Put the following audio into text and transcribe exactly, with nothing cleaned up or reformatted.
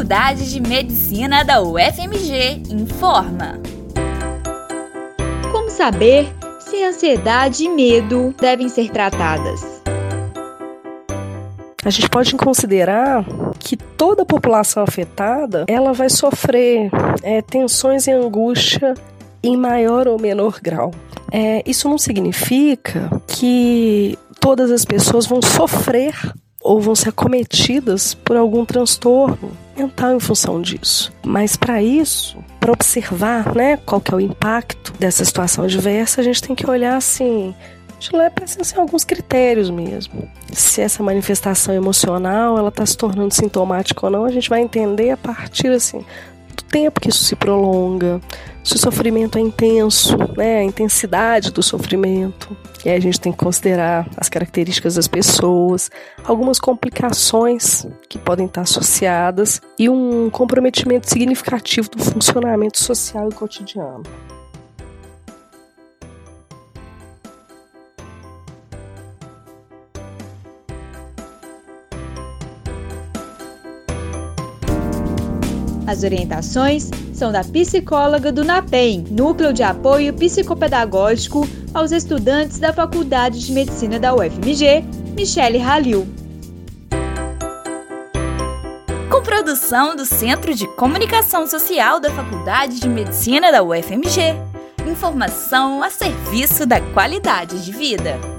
Faculdade de Medicina da U F M G informa. Como saber se ansiedade e medo devem ser tratadas? A gente pode considerar que toda a população afetada ela vai sofrer é, tensões e angústia em maior ou menor grau. É, isso não significa que todas as pessoas vão sofrer ou vão ser acometidas por algum transtorno mental em função disso. Mas para isso, para observar, né, qual que é o impacto dessa situação adversa, a gente tem que olhar assim, a gente leva para assim, alguns critérios mesmo. Se essa manifestação emocional ela está se tornando sintomática ou não, a gente vai entender a partir assim, do tempo que isso se prolonga, se o sofrimento é intenso, né, a intensidade do sofrimento. E aí a gente tem que considerar as características das pessoas, algumas complicações que podem estar associadas e um comprometimento significativo do funcionamento social e cotidiano. As orientações são da psicóloga do NAPEM, Núcleo de Apoio Psicopedagógico aos Estudantes da Faculdade de Medicina da U F M G, Michele Halil. Com produção do Centro de Comunicação Social da Faculdade de Medicina da U F M G. Informação a serviço da qualidade de vida.